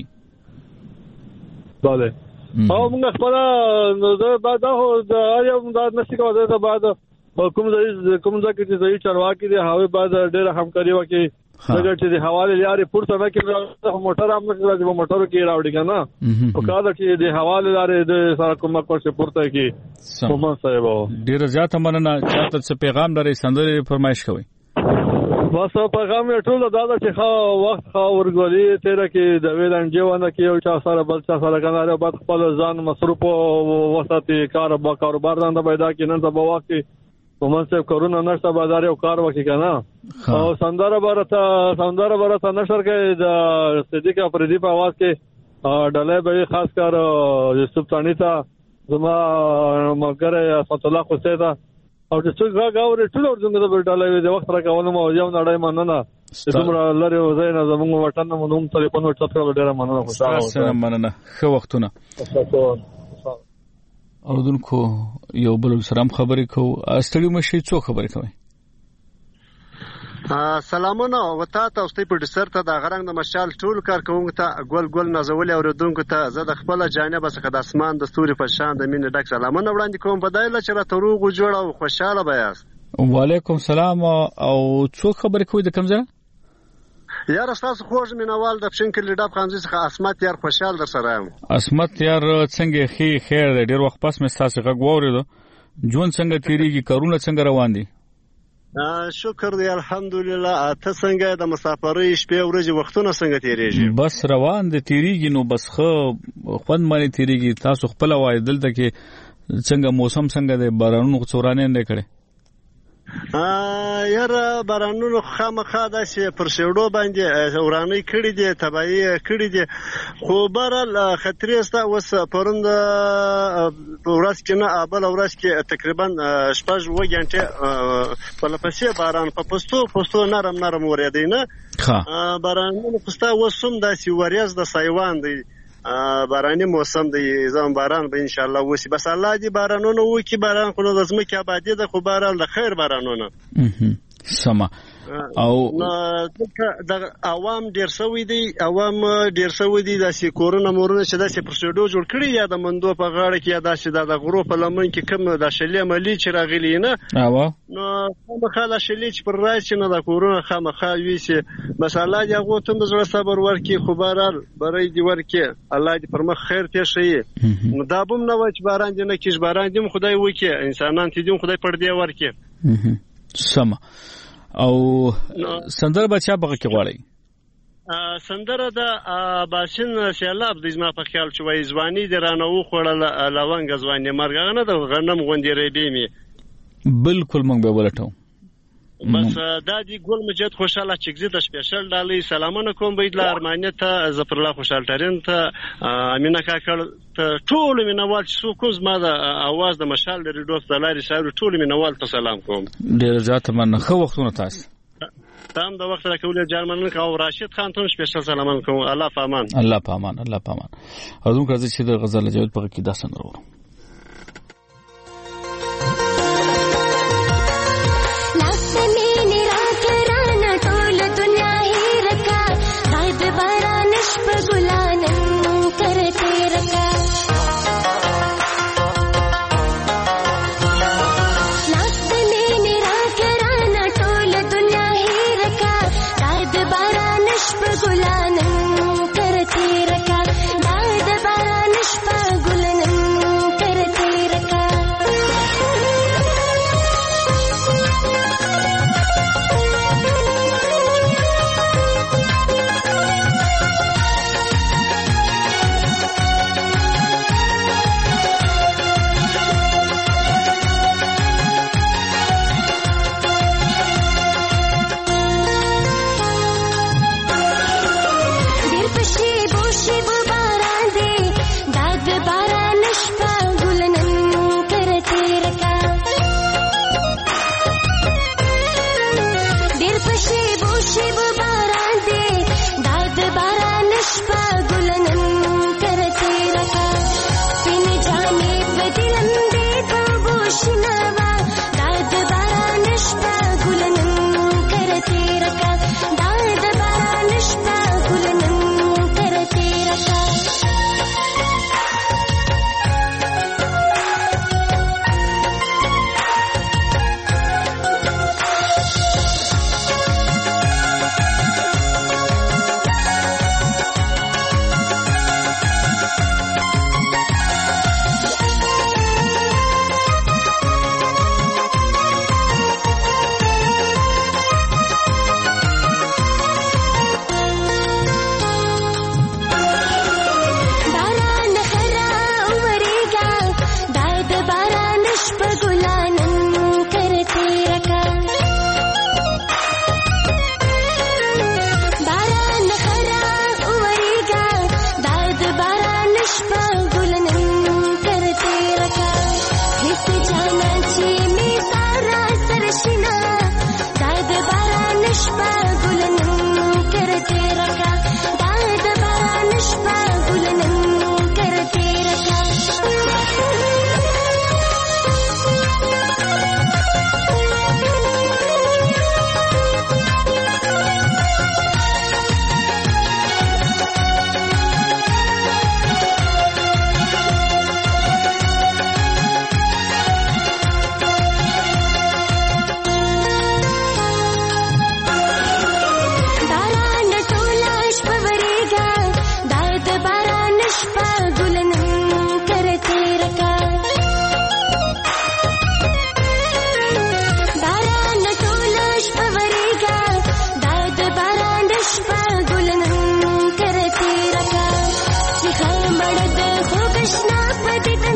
[SPEAKER 11] bale او موږ خپل نو دا بعد هو دا یو دا نشي کوو دا بعد کوم ځای کوم ځای کې چې چارواکي دي هغه باید ډېر همکاري وکړي څنګه چې د حواله لارې پورته نه کړي موټر هم نه راځي موټرو کې راوړي کنه او کله چې د حواله لارې د سره کومه کوڅه پورته کې کومه صاحب
[SPEAKER 1] ډېر زیات مننه چاته څه پیغام لري سندري فرمایش کوي
[SPEAKER 11] بس پیغام یې ټول دا چې خا وخت خا ورګولي تیر کې د ویلان جوانه کې او چا سره بل چا سره کنه بعد خپل ځان مصروف وساتي کار با کاروبار نه پیدا کې نن سبا وخت کومه څه کرونا نشته بازار او کار وکي کنه او سندره برته سندره برته نشر کې د صدیق افریدی په आवाज کې ډلې به خاص کار یوسف ثانی ته زما مګر فتح الله حسین او د څو غاغور ټول ورځنګ د ډلې د وخت راکولم او یو نړۍ مننه زموږ لری وزین زموږ وطن مونږ هم ټلیفون ورته ډیره مننه
[SPEAKER 1] خوشاله مننه خو وختونه اوردونکو یو بل سلام خبرې کو استړي مشي څو خبرې کوي
[SPEAKER 12] سلامونه وتا ته اوسې پروډوسر ته د غرنګ د مشال ټول کارکونکو ته ګل ګل نازول اوردونکو ته زه د خپل جانب څخه د اسمان د ستوري په شان د مين ډک سلامونه وړاندې کوم بدایله چې را تروغ جوړ او خوشاله بیاست
[SPEAKER 1] وعلیکم سلام او څو خبرې کوي د کوم ځای
[SPEAKER 12] یار تاسو خوږ مینوال د پښین کې لیډاپ خانځي څخه اسمت یار خوشحال در سره یم
[SPEAKER 1] اسمت یار څنګه خي خیر ډیر وخت پس مې تاسو غږ وورید جون څنګه تیریږي کارونه څنګه روان دي
[SPEAKER 12] شکر دی الحمدلله ته څنګه د مسافرۍ شپې ورځې وختونه څنګه تیریږي
[SPEAKER 1] بس روان دي تیریږي نو بس خو خوند باندې تیریږي تاسو خپل وای دلته کې څنګه موسم څنګه دی بارانونو څورانه نه کړي
[SPEAKER 12] یار بارانونو خامخا داسې پر شوړو باندې ورانې کړي دي تبعی کړي دي خو بهرحال خطرې ستا اوس پروند ورځ کې نه بل ورځ کې تقریبا شپږ اووه غنټې په لپسې باران په پستو پستو نرم نرم ورېدی نه بارانونو پستا اوس هم داسې وریځ د سایوان دی باراني موسم دی زم باران به ان شاء الله وسی بس الله دې بارانونه وکي باران خو د زمکه آبادی ده خو باران د خیر بارانونه
[SPEAKER 1] سما او
[SPEAKER 12] د عوام ډیر سوي دي عوام ډیر سوي دي د سکورونه مورونه چې د پروسیډو جوړ کړی یا د مندو په غاړه کې یا د د غرو په لمن کې کوم د شلې ملي چې راغلی نه
[SPEAKER 1] او
[SPEAKER 12] نو خامخاله شلې چې پر راځي نه د کورونه خامخا ویسي بس الله دې هغه ته د زړه صبر ورکي خو بارال برای دې ورکي الله دې پر مخ خیر ته شي نو دا بم نه و چې باران دې نه کیش باران دې خدای وکي انسانان دې خدای پر دې ورکي
[SPEAKER 1] سما او سندر بچا بغه کې غواړي
[SPEAKER 12] سندره د باسن سیلاب د زما په خیال چې وای ځواني د رانه و خوړل لونګ ځواني مرګ نه د غنم غوندې ریبې می
[SPEAKER 1] بالکل مونږ به ولټو
[SPEAKER 12] بس دا دی ګل مجد خوشاله چګزي د سپیشل ډالۍ سلامونه کوم بيد له ارمانیت ته ظفر الله خوشال ترين ته امینه کاکړ ته ټول مینوال چې څوک زما د आवाज د مشال د ریډو د لاري شاور ټول مینوال ته سلام کوم
[SPEAKER 1] ډیر زیات من خو وختونه تاسو
[SPEAKER 12] تام د وخت راکول جرمنن او راشد خان ته سپیشل سلام کوم الله پامان
[SPEAKER 1] الله پامان الله پامان او دوم کړه چې د غزل جوړ په کې داسن ورو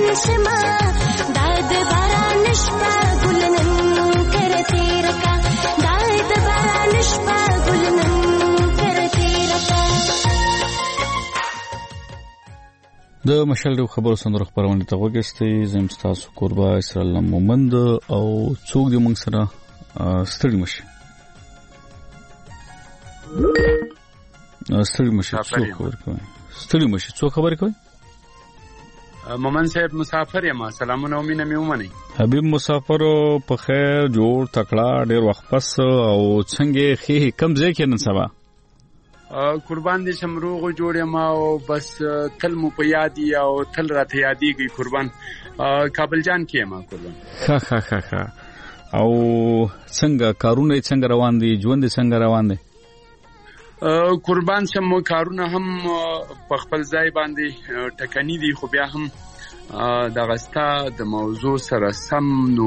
[SPEAKER 13] شما داد باران شپا ګلنن کرتی رکا داد باران شپا ګلنن کرتی رکا.
[SPEAKER 1] د مشال د خبرو سندرو خبرونه ته وګستئ. زم تاسو قربا اسرائیل مومند او څوک د موږ سره ستړي مشي ستړي مشي څوک خبر کوي ستړي مشي څوک خبر کوي
[SPEAKER 14] مومن صاحب مسافر یم. سلامونه او مینه مې ومنئ.
[SPEAKER 1] حبیب مسافر په خیر جوړ تکړه ډیر وخت پس او څنګه خې کم ځای کې نن سبا
[SPEAKER 14] قربان دي شمروغ جوړ یم او بس تل مو په یادي او تل راته یادېږي قربان. کابل جان کې یم قربان.
[SPEAKER 1] ها ها ها ها او څنګه کارونه څنګه روان دي ژوند څنګه روان دي
[SPEAKER 14] قربان شم. کارونه هم په خپل ځای باندې ټکنی دي خو بیا هم د غستا د موضوع سره سم نو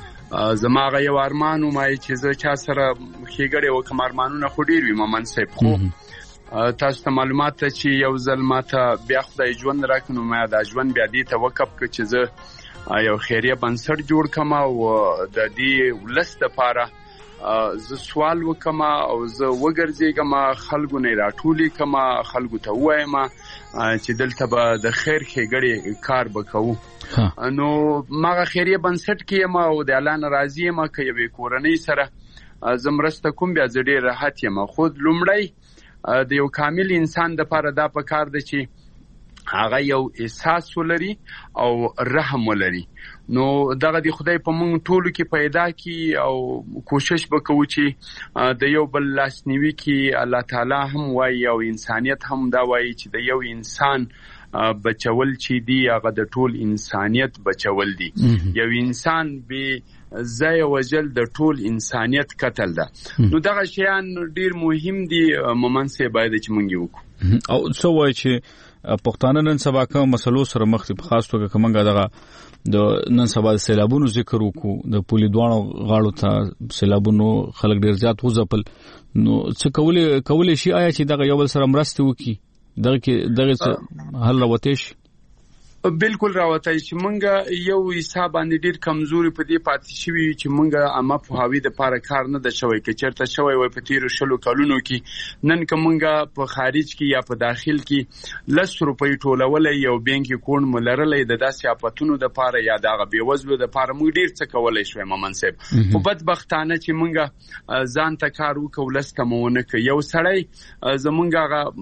[SPEAKER 14] زماغه یو ارمانو مای چې زه چا سره خېګړې وکم ارمانونه خو ډیر وي مومن صاحب. خو تاسو ته معلومات چې یو ځل ماته بیا خدای ژوند راکړو ما دا ژوند بیا دې ته وقف کړ چې زه یو خیریه بنسټ جوړ کړم او د دې ولست لپاره زه سوال وکم او زه وګرځېږم خلکو نه راټولې کما خلکو ته وایم چې دلته به د خیر خېګړې کار وکړو. نو ماغه خیریه بنسټ کې ما او د اعلان راضی ما کې یو کورنۍ سره زمرسته کوم بیا ډېر راحت یم. خود لومړی د یو کامل انسان د لپاره دا پکار دی چې هغه یو احساس ولري او رحم ولري. نو دغه دی خدای په مونږ ټولو کې پیدا کی او کوشش وکړو چې د یو بل لاسنیوي کې الله تعالی هم وایي او انسانیت هم دا وایي چې د یو انسان بچول چې دی هغه د ټول انسانیت بچول دی. یو انسان به زای وجل د ټول انسانیت قتل ده. نو دغه شیان ډیر مهم دي مومن سه باید چې مونږ وکړو.
[SPEAKER 1] او څه وایي چې پښتانه نن سبا کوم مسلو سره مخ په خاص توګه کومه دغه د نن سبا د سیلابونو ذکر وکړو د پولی دوانو غاړو ته سیلابونو خلک ډیر زیات وځپل. نو څه کولې کولې شي آیا چې دغه یو بل سره مرسته وکړي دغه کې دغه حل راوتې شي؟
[SPEAKER 14] بالکل راوتای چې مونږ یو حساب باندې ډیر کمزوري په دې پاتې شوی چې مونږ اما په هاوی د پاره کار نه د شوی کې چرته شوی وای په تیر شلو کلونو کې نن کومګه په خارج کې یا په داخل کې لس روپۍ ټولولې یو بانک کون ملرلې د داسې اپاتونو د پاره یا دغه بیوزلو د پاره مونږ ډیر څه کولای شوی مومن صاحب. خو بدبختانه چې مونږ ځان ته کار وکول استمونه کې یو سړی زمونږه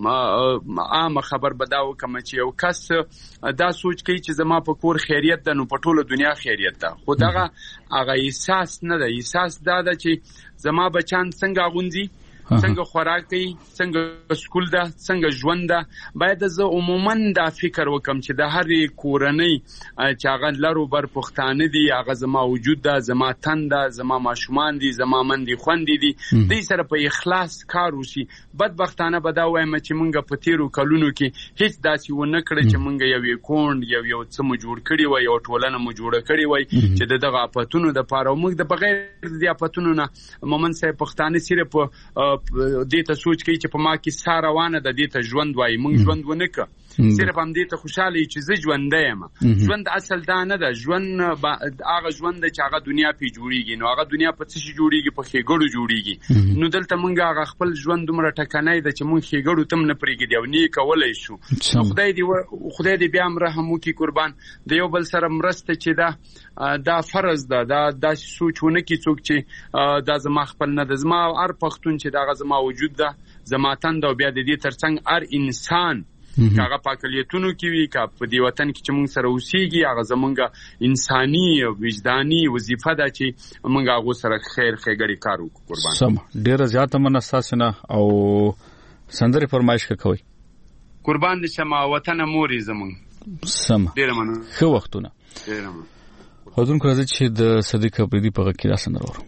[SPEAKER 14] عام خبر بداو کوم چې یو کس دا سوچ کوي چې زما په کور خیریت ده نو په ټوله دنیا خیریت ده. خو دغه هغه احساس نه ده. احساس دا ده چې زما بچان څنګه غونځي څنګه خوراک کوي څنګه سکول ده څنګه ژوند ده. باید زه عموما دا فکر وکم چې د هر کورنۍ چې هغه لرو بر پښتانه دي هغه زما وجود ده زما تن ده زما ماشومان دي زما مندي خوندې دي دې سره په اخلاص کار وشي. بدبختانه به دا وایم چې مونږ په تیرو کلونو کې هیڅ داسې ونه کړی چې مونږ یو کون یو یو څه مو جوړ کړی وای او ټولنه مو جوړ کړی وای چې دغه اپاتونو د پاره موږ د بغیر د اپاتونو نه مومن صاحب پښتانه سره په دې ته سوچ کوي چې په ما کې ساروانه د دې ته ژوند وای مونږ ژوند ونکړه صرف هم دې ته خوشاله چې زه ژوند یم. ژوند اصل دا نه ده. ژوند هغه ژوند چې هغه دنیا په جوړیږي نو هغه دنیا په څه شي جوړیږي په خېګړو جوړیږي. نو دلته مونږ هغه خپل ژوند دومره ټکنای ده چې مونږ خېګړو تم نه پرېږدي او نه کولای شو. خدای دې خدای دې بیا رحم وکړي قربان. د یو بل سره مرسته چې دا دا فرض ده دا داسې سوچونه کې څوک چې دا زما خپل نه ده. زما هر پښتون چې دا زما وجود ده زما تند او بیا د دې ترڅنګ هر انسان هغه پاکلیتونو کې وی کا په دی وطن کې چې موږ سره اوسېږي هغه زمونږه انساني او وجداني وظیفه ده چې موږ هغه سره خیر خېګړی کار وکړو قربان.
[SPEAKER 1] سم ډیر زیاته منستاسنه او سندري فرمایش کوي
[SPEAKER 14] قربان دي شمه وطن موري زمون.
[SPEAKER 1] سم
[SPEAKER 14] ډیر مننه
[SPEAKER 1] خو وختونه
[SPEAKER 14] ډیر مننه.
[SPEAKER 1] حضور راځي چې د صدیق پردي په کې را سندر ورو.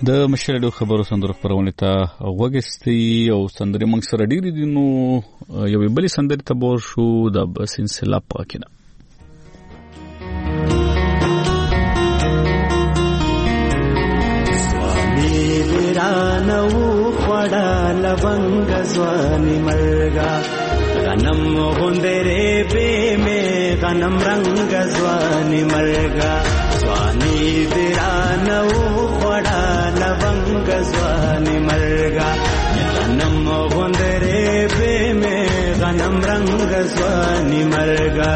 [SPEAKER 1] د مشرډو خبرو سندرو خبرونه ته وګستي او سندري موږ سره ډيري دي نو یو بلې سندري ته بور شو د سلسله پاکینه
[SPEAKER 15] سوامي ورانو خړا لونګ ځواني مرګا غنم غوندره به مې غنم رنگ ځواني مرګا سوامي ورانو خړا لونګ ځواني مرګا غنم غوندره به مې غنم رنگ ځواني مرګا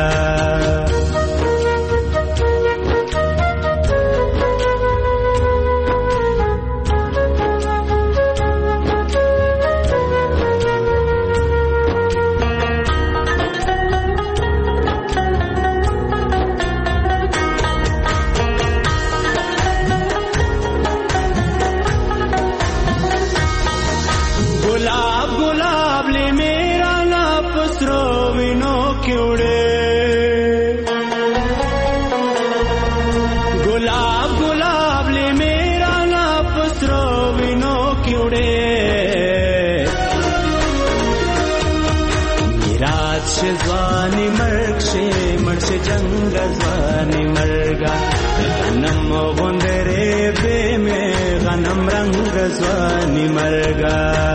[SPEAKER 15] ځواني مرګ شه مرشه جنگ ځواني مرګا غنم غوندره به مې غنم رنگ ځواني مرګا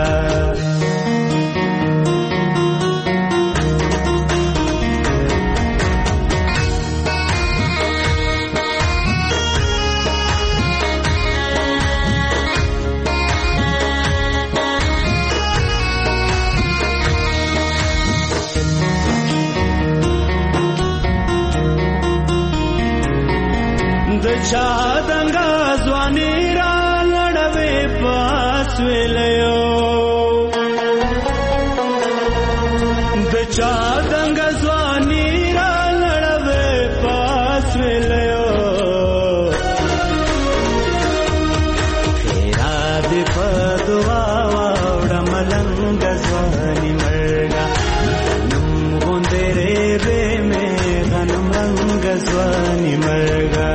[SPEAKER 15] چا دنګا ځواني را لړوي پاس ویلو د چا دنګا ځواني را لړوي پاس ویلو خیرا دې په دعا وړ ملنګ ځواني مرګا غنم غوندره به مې غنم رنگ ځواني مرګا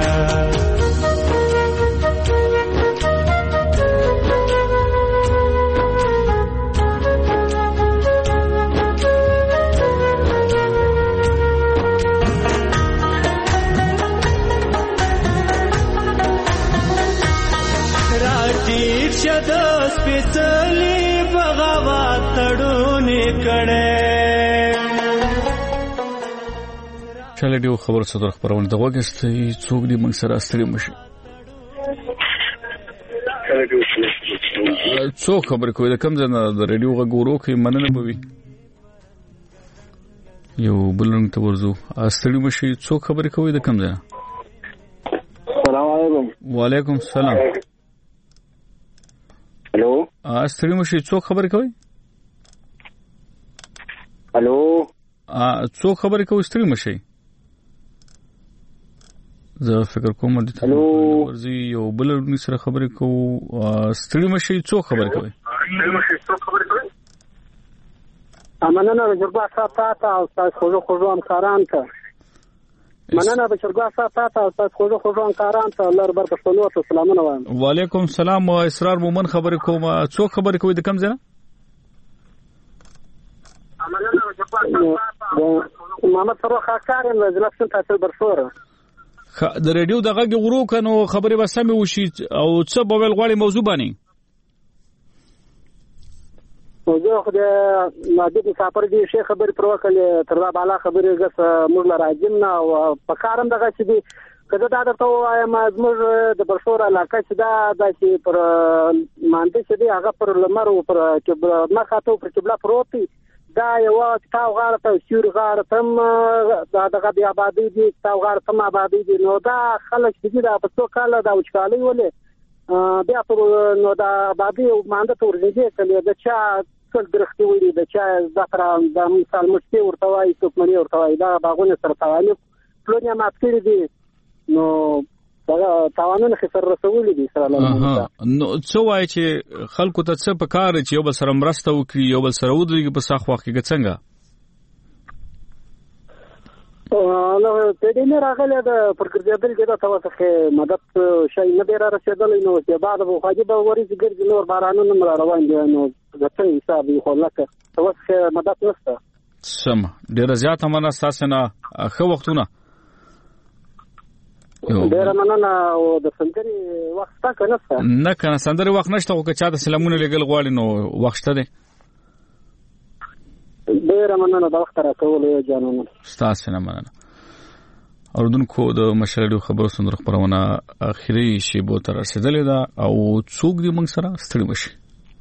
[SPEAKER 15] سپېڅلې بغاوت تړونې کړې
[SPEAKER 1] چاله دیو خبر صدر خبرونه د وګستې څوک دی موږ سره ستړي مشي څوک خبر کوي د کم ځنه د رادیو غوړو کې مننه بوي یو بلنګ ته ورزو ستړي مشي څوک خبر کوي د کم ځنه
[SPEAKER 5] السلام علیکم
[SPEAKER 1] وعلیکم السلام
[SPEAKER 5] هلو
[SPEAKER 1] ا ستړي مشي څوک خبر کوي
[SPEAKER 5] هلو
[SPEAKER 1] ا څوک خبر کوي ستړي مشي زه فکر کوم د ورزي یو بل سره خبرې کوو ستړي مشي څوک خبر کوي
[SPEAKER 5] ستړي مشي څوک خبر کوي امنه جرګه ساته او تاسو خو خو همکاران ته مننه به جرګه ساته او تاسو خو خو همکاران ته الله رب پښتنو ته سلامونه وایم
[SPEAKER 1] وعلیکم السلام او اسرار مومن خبرې کوم څوک خبرې کوي د کم ځنه
[SPEAKER 5] امنه جرګه ساته محمد فاروق خاکارم وزارت تاسو برشوره
[SPEAKER 1] د ریډیو دغه غورو کنو خبرې به سمې وشي او څه به ول غواړي موضوع باندې
[SPEAKER 5] موضوع خو د نادي مسافر دي شیخ خبرې پر وکړه تر دا بالا خبرې غس موږ لا راځم نه او په کارم دغه چې دي کله دا درته وایم موږ د برشور علاقه چې دا د چې پر مانده چې دی هغه پر لمر او پر مخاطو پر قبله پروتي دا یو تاو غار ته سور غار تم دا دغه بیا آبادی دي تاو غار تم آبادی دي نو دا خلک چې دا په څو کال دا وچکالي ولې بیا په نو دا آبادی مانده ته ورځي کله دا چا څل درختي وي دا چا ذکر د مثال مشتي ورته وایي څوک مړي ورته وایي دا باغونه سره تاواني پلونیا مات کړی دي نو دا تاوانونه خسر رسولي دي سره الله
[SPEAKER 1] نو څو وایي چې خلکو ته څه پکار چې یو بل سره مرسته وکړي یو بل سره ودرېږي په ساخ وخت کې څنګه
[SPEAKER 5] نو ته دې نه راغله د پرګردل کې دا تاسو مدد شي نه ډیر رسیدلې نو چې بعد به خاجي به وري ګرځي نور بارانونه مر روان دي نو ځکه حساب یې خو لکه تاسو مدد نشته
[SPEAKER 1] سم ډیر زیات مننه تاسو نه خو وختونه
[SPEAKER 5] ډیر مننه او د سندري وخت تا کنه
[SPEAKER 1] نه کنه سندري وخت نشته او که چا د سلامونه لګل غواړي نو وخت شته دی
[SPEAKER 5] ډیر مننه د وخت راکولې جانانه
[SPEAKER 1] تاسو نه مننه اوردونکو د مشرډو خبرو سندره خبرونه اخیری شی بو تر رسیدلې ده او څوک دې موږ سره ستړي مشي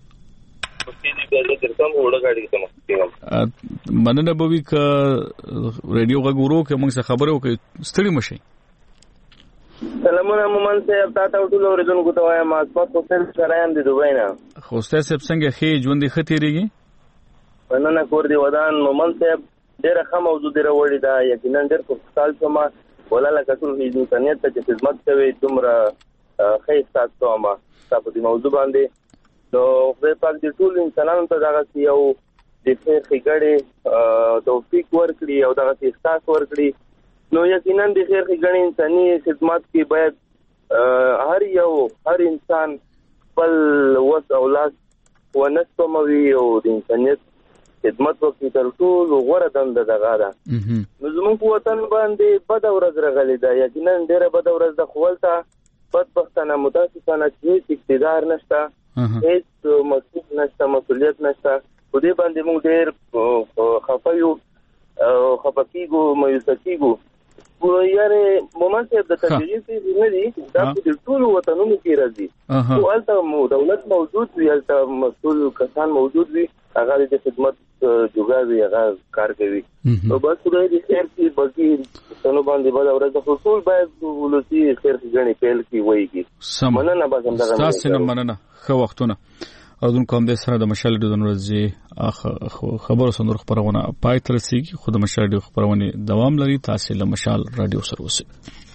[SPEAKER 1] مننه به وی ک ریډیو غوړو کې موږ سره خبرو کې ستړي مشي
[SPEAKER 16] سلامونه مومن صاحب تاسو ټول اوریدونکو ته وایم اسپات خوستل سرایم د دوبۍ نه
[SPEAKER 1] خوسته صاحب څنګه خې ژوند دې ختیریږي
[SPEAKER 16] مننه کور دی ودان مومن صاحب ډېر ښه موضوع دی راوړی دا یقینا ډېر خوشحال شوم ولاله کټول هیڅ انسانیت ته چې خدمت کوي دومره ښه احساس کوم تاسو په دې موضوع باندې نو خدای پاک دې ټول انسانانو ته دغه یو د خیر ښېګڼې توفیق ورکړي او دغه احساس ورکړي نو یقینا د خیر ښېګڼې انساني خدمت کې باید هر یو هر انسان خپل وس او لاس ونسپموي او د انسانیت خدمت وکړي تر ټولو غوره دنده دغه ده نو زموږ په وطن باندې بده ورځ راغلې ده یقینا ډېره بده ورځ ده خو هلته بدبختانه متاسفانه هېڅ اقتدار نشته هېڅ مسؤلیت نشته مسؤلیت نشته په دې باندې موږ ډېر خفه یو خفه کېږو مایوسه کېږو یعنې مومن صاحب د تبلیغي څیز نه دي دا په ټولو وطنونو کې راځي خو هلته دولت موجود وي هلته مسؤل کسان موجود وي هغه د خدمت جوګه وي هغه کار کوي نو بس خدای دې خیر کړي بلکې پښتنو باندې بده ورځ خو ټول باید ولسي خیر ښېګڼې پیل کړي وایي مننه بس همدغه
[SPEAKER 1] ستاسو نه مننه ښه وختونه اوردونکو هم د سره د مشال د ورځې خبرو سندرو خبرونه پای تر رسیږي خو د مشال خبرونه دوام لري تاسو له مشال رادیو سره اوسئ